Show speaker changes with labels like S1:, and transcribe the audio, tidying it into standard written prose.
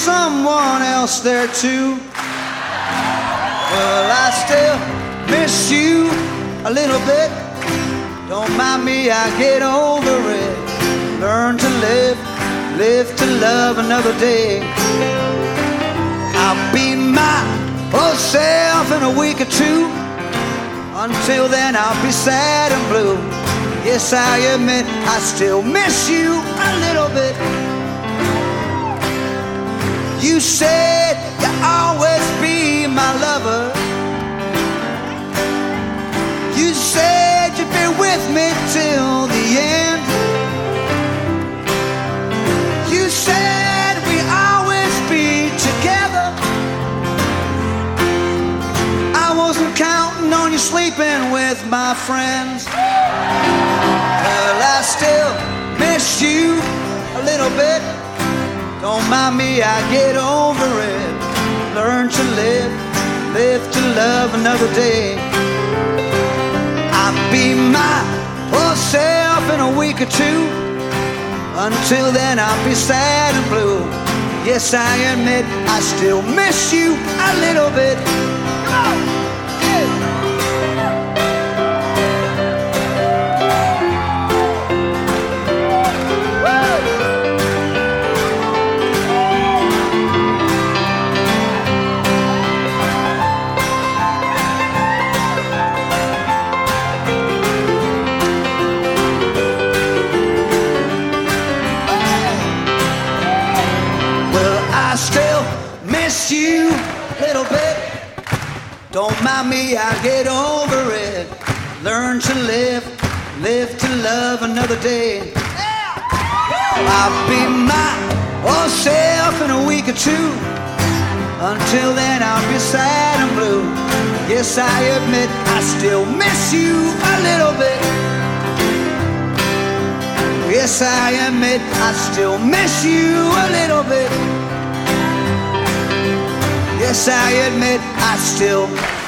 S1: someone else there too. Well, I still miss you a little bit. Don't mind me, I get over it. Learn to live, live to love another day. I'll be my old self in a week or two. Until then I'll be sad and blue. Yes, I admit I still miss you a little bit. You said you'll always be my lover. You said you'd be with me till the end. You said we'd always be together. I wasn't counting on you sleeping with my friends. Well, I still miss you a little bit. Don't mind me, I get over it. Learn to live, live to love another day. I'll be my old self in a week or two. Until then I'll be sad and blue. Yes, I admit I still miss you a little bit. Come on! I still miss you a little bit. Don't mind me, I get over it. Learn to live, live to love another day. I'll be my old self in a week or two. Until then I'll be sad and blue. Yes, I admit I still miss you a little bit. Yes, I admit I still miss you a little bit. Yes, I admit I still